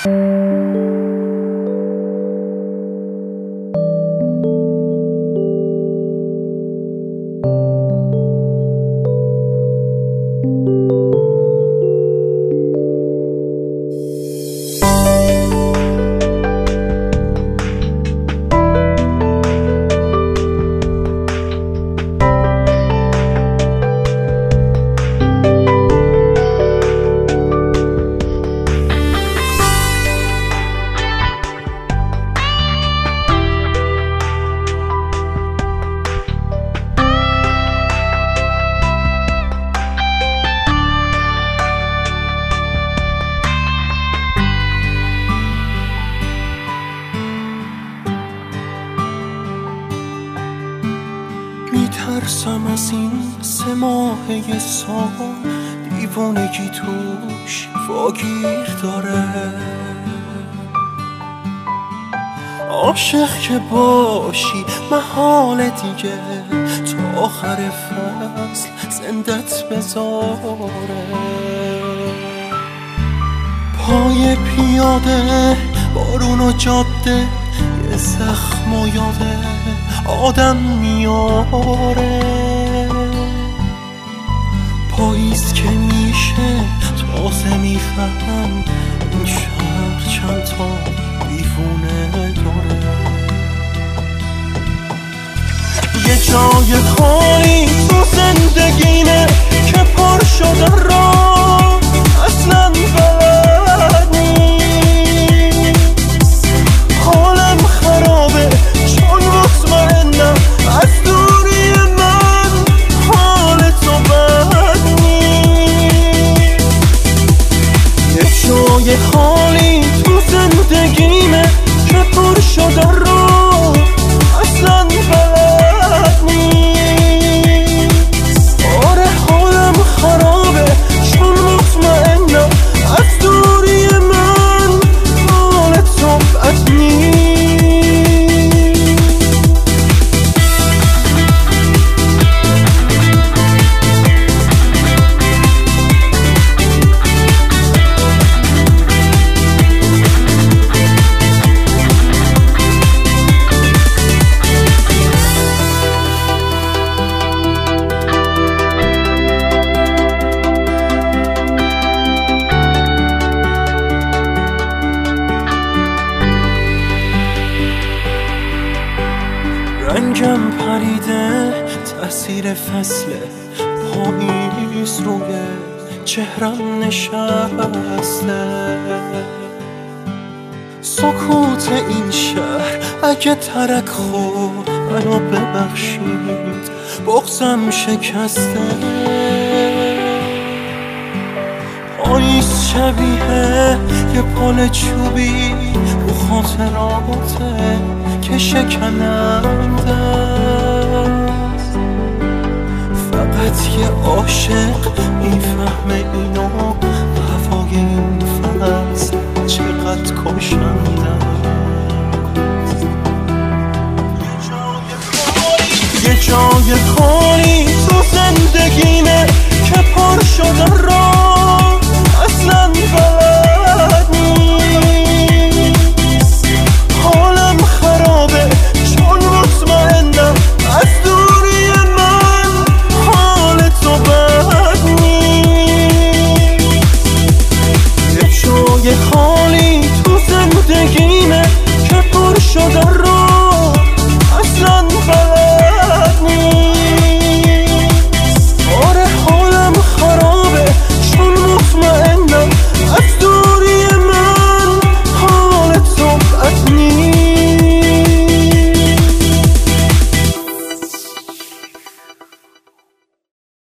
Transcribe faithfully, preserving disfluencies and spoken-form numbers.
میترسم از این سه ماهه سال، دیوانگی توش واگیر داره. عاشق که باشی محال دیگه، تا آخر فصل زندت بذاره. پای پیاده بارون و جاده، یه زخم و یاده آدم میاره. پاییز که میشه تازه میفهم این شهر چند تا دیوونه داره. یه جای خالی تو زندگیمه که پر شده راه، اصلا بلد نیست. حالم خرابه چون مطمئنم از دوری من حال تو بد نیست. یه جای خالی تو زندگیمه که پر شده راه، اصلا بلد نیست. آره حالم خرابه چون مطمئنم از دوری من حال تو بد نیست. رنگم پریده تأثیر فصل پاییز روی چهرم نشسته. سکوت این شهر اگه ترک خورد منو ببخشید، بغضم شکسته. پاییز شبیه یه پل چوبی رو خاطراته که شکننده است. فقط یه عاشق میفهمه اینو، هوای این فصل چقدر کشنده است. یه جای خالی تو زندگیمه که پر شده راه، اصلا بلد نیست. حالم خرابه چون مطمئنم از دوری من حال تو بد نیست. یه جای خالی تو زندگیمه که پر شده راه،